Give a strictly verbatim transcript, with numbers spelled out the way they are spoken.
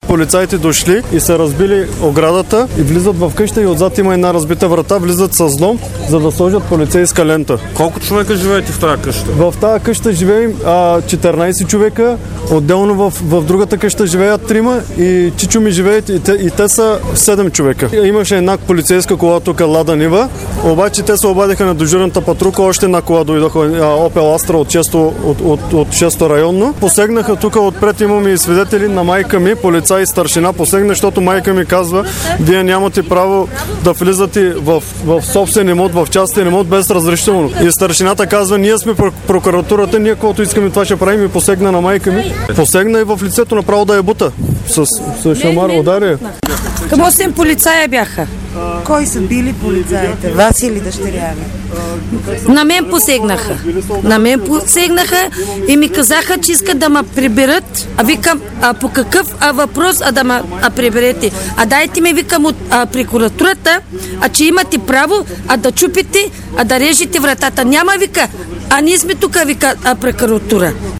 полицаите дошли и са разбили оградата и влизат в къща и отзад има една разбита врата, влизат с лом, за да сложат полицейска лента. Колко човека живеете в тази къща? В тази къща живеем а, четиринайсет човека, отделно в, в другата къща живеят трима и чичо ми живеят и те, и те са седем човека. Имаше една полицейска кола тук, Лада Нива, обаче те се обадиха на дежурната патрука, още една кола дойдоха, Opel Astra от шесто, от, от, от шесто районно. Посегнаха тук отпред, имаме и свидетели на майка ми, полицай и старшина, посегна, защото майка ми казва, вие нямате право да влизате в, в собствен имот, в частен имот без разрешително. И старшината казва, ние сме прокуратурата, ние каквото искаме това ще правим, и посегна на майка ми. Посегна и в лицето направо да я бута. С, с шамар удари. Към осем полицая бяха. Кой са били полицаите? Вас или дъщеря ми? На мен посегнаха. На мен посегнаха и ми казаха, че искат да ме приберат. А викам, а по какъв а въпрос, а да ме а приберете? А дайте ми, викам, от а, прокуратурата, а че имате право, а да чупите, а да режете вратата. Няма, вика, а ние сме тук, вика, а прокуратура.